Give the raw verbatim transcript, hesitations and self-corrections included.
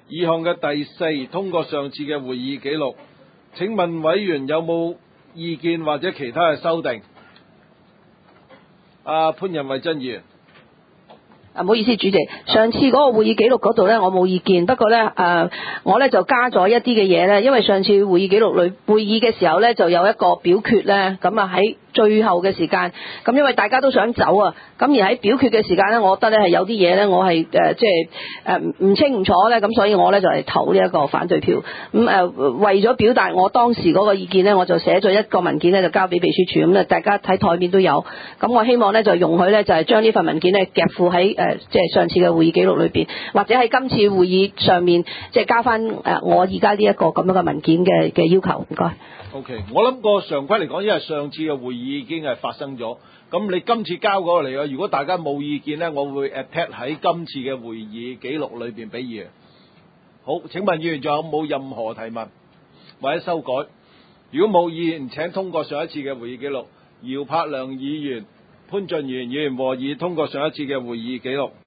二項嘅第四，通過上次嘅會議記錄。請問委員有冇意見或者其他嘅修訂？啊，潘仁惠珍議員。 啊，唔好意思，主席，上次嗰個會議記錄嗰度咧，我冇意見，不過咧，誒、呃，我咧就加咗一啲嘅嘢咧，因為上次會議記錄裏會議嘅時候咧，就有一個表決咧，咁啊喺最後嘅時間，咁因為大家都想走啊，咁而喺表決嘅時間咧，我覺得咧係有啲嘢咧，我係誒即係誒唔清唔楚咧，咁所以我咧就係投呢一個反對票。咁、嗯、誒、呃、為咗表達我當時嗰個意見咧，我就寫咗一個文件咧，就交俾秘書處，咁啊大家睇台面都有。咁我希望咧就容許咧就係將呢份文件咧夾附喺誒即係上次嘅會議記錄裏邊，或者喺今次會議上面即係加翻誒我而家呢一個咁樣嘅文件嘅嘅要求。唔該。 O.K. 我諗個常規嚟講，因為上次嘅會議已經係發生咗，咁你今次交嗰個嚟啊，如果大家冇意見呢，我會 attach 喺今次嘅會議記錄裏邊俾議員。好，請問議員仲有冇任何提問或者修改？如果冇議員，請通過上一次嘅會議記錄。姚柏良議員、潘俊賢議員和議通過上一次嘅會議記錄。